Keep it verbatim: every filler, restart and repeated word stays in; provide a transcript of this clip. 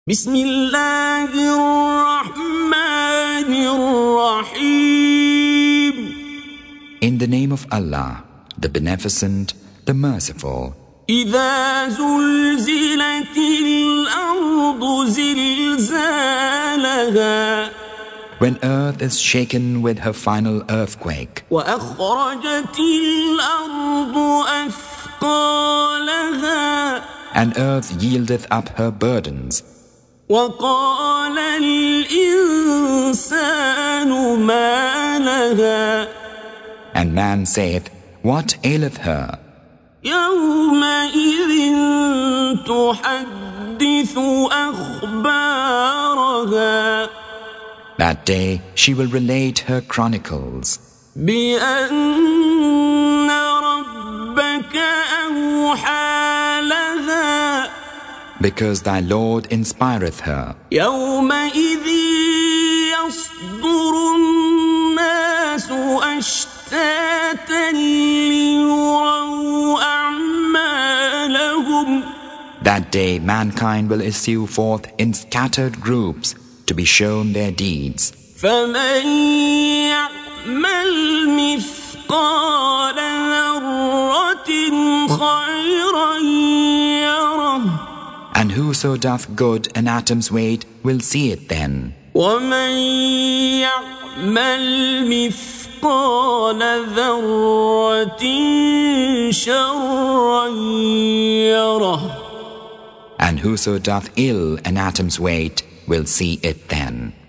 بسم الله الرحمن الرحيم. In the name of Allah, the Beneficent, the Merciful. إذا زلزلت الأرض زلزالها When earth is shaken with her final earthquake, وأخرجت الأرض أثقالها and earth yieldeth up her burdens, وقال الإنسان ما لها and man saith, What aileth her? يومئذ تحدث أخبارها That day she will relate her chronicles, بأن ربك أوحى لها because thy Lord inspireth her. يومئذ يصدر الناس أشتاتا ليروا أعمالهم That day mankind will issue forth in scattered groups to be shown their deeds. فمن يعمل مثقال ذرة خيرا يره And whoso doth good an atom's weight will see it then. ومن يعمل مثقال ذرة شرا يره And whoso doth ill an atom's weight will see it then.